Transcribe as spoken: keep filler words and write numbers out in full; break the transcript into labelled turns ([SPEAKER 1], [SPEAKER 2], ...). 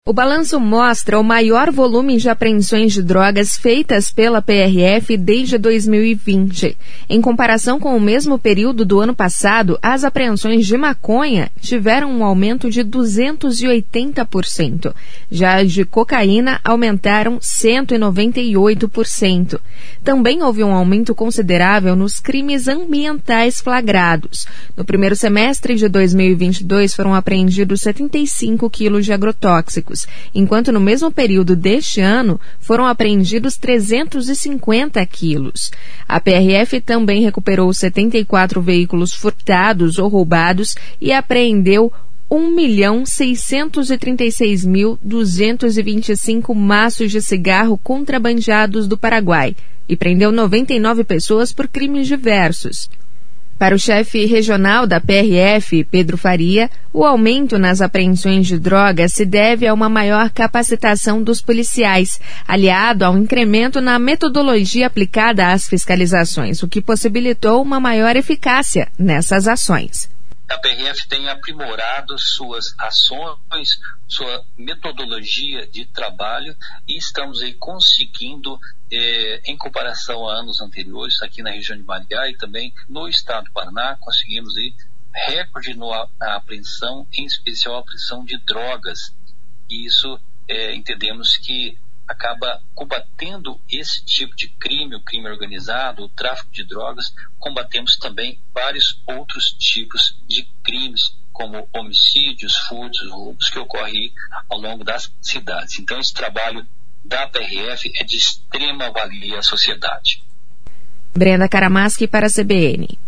[SPEAKER 1] O balanço mostra o maior volume de apreensões de drogas feitas pela P R F desde dois mil e vinte. Em comparação com o mesmo período do ano passado, as apreensões de maconha tiveram um aumento de duzentos e oitenta por cento. Já as de cocaína aumentaram cento e noventa e oito por cento. Também houve um aumento considerável nos crimes ambientais flagrados. No primeiro semestre de dois mil e vinte e dois foram apreendidos setenta e cinco quilos de agrotóxicos, enquanto no mesmo período deste ano foram apreendidos trezentos e cinquenta quilos. A P R F também recuperou setenta e quatro veículos furtados ou roubados e apreendeu um milhão seiscentos e trinta e seis mil duzentos e vinte e cinco maços de cigarro contrabandeados do Paraguai e prendeu noventa e nove pessoas por crimes diversos. Para o chefe regional da P R F, Pedro Faria, o aumento nas apreensões de drogas se deve a uma maior capacitação dos policiais, aliado ao incremento na metodologia aplicada às fiscalizações, o que possibilitou uma maior eficácia nessas ações.
[SPEAKER 2] A P R F tem aprimorado suas ações, sua metodologia de trabalho e estamos aí conseguindo, eh, em comparação a anos anteriores, aqui na região de Maringá e também no estado do Paraná, conseguimos aí recorde no, na apreensão, em especial a apreensão de drogas. E isso eh, entendemos que acaba combatendo esse tipo de crime, o crime organizado, o tráfico de drogas. Combatemos também vários outros tipos de crimes, como homicídios, furtos, roubos, que ocorrem ao longo das cidades. Então, esse trabalho da P R F é de extrema valia à sociedade.
[SPEAKER 1] Brenda Karamaschi para a C B N.